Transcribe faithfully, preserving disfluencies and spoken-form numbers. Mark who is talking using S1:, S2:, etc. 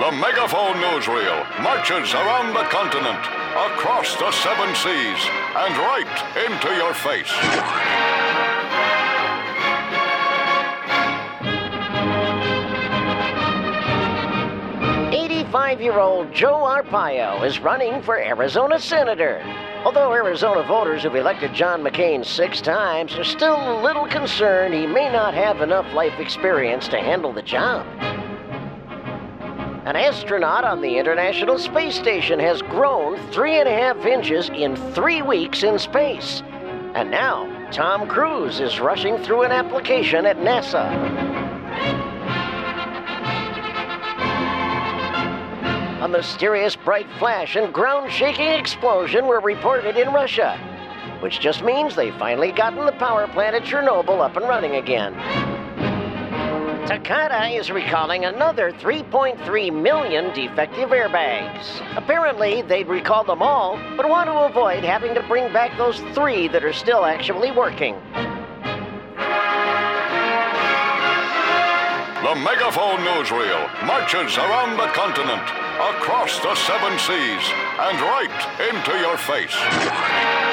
S1: The Megaphone Newsreel marches around the continent, across the seven seas, and right into your face.
S2: eighty-five-year-old Joe Arpaio is running for Arizona Senator. Although Arizona voters who've elected John McCain six times are still a little concerned he may not have enough life experience to handle the job. An astronaut on the International Space Station has grown three and a half inches in three weeks in space. And now, Tom Cruise is rushing through an application at NASA. A mysterious bright flash and ground-shaking explosion were reported in Russia, which just means they've finally gotten the power plant at Chernobyl up and running again. Takata is recalling another three point three million defective airbags. Apparently, they'd recall them all, but want to avoid having to bring back those three that are still actually working.
S1: The Megaphone Newsreel marches around the continent, across the seven seas, and right into your face.